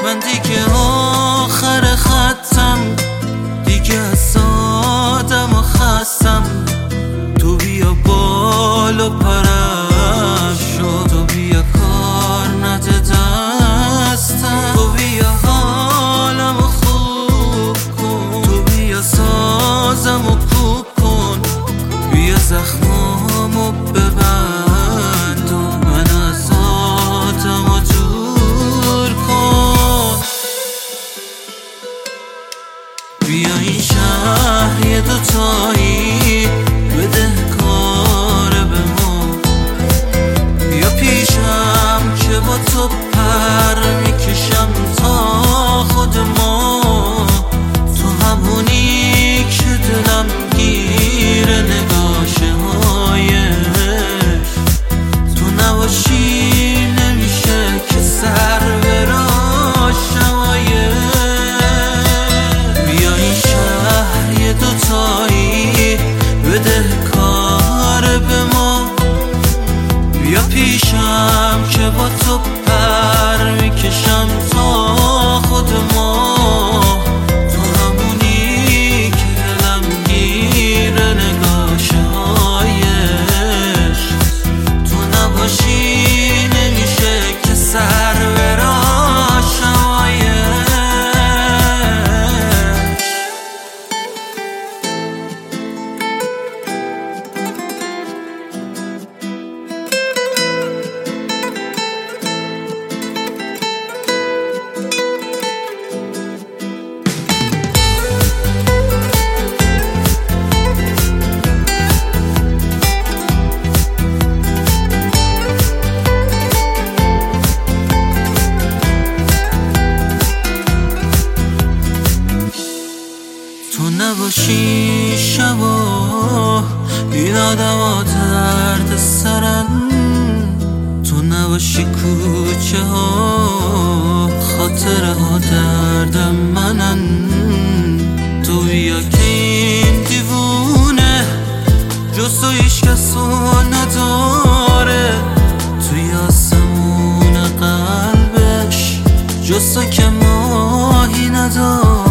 من دیگه آخر خطم، دیگه از آدم و خستم. تو بیا بالا پرم شد، تو بیا کار نده دستم، تو بیا حالم خوب کن، تو بیا سازم و کوب کن، بیا زخمامو ببند و من از آدم و دور کن. بیا این شهر یه دوتایی بده کار به ما، بیا پیشم که با تو پر میکشم تا خود ما. تو همونی که دلم گیره نگاشه هایش، تو نباشی نمیشه که سر براش شمایش. بیا این شهر یه دوتایی بده کار به ما، بیا پیشم که با تو پر میکشم تا خود ما. تو همونی که دلم گیره نگاشه هایش، تو نباشی نمیشه که سر براش شمایش. تو نباشی شبا این آدم ها درد سرن، تو نباشی کوچه ها خاطره ها درد منن. تو بیا که این دیوونه جز تو هیچ کس رو نداره، توی آسمون قلبش جز تو که ماهی نداره.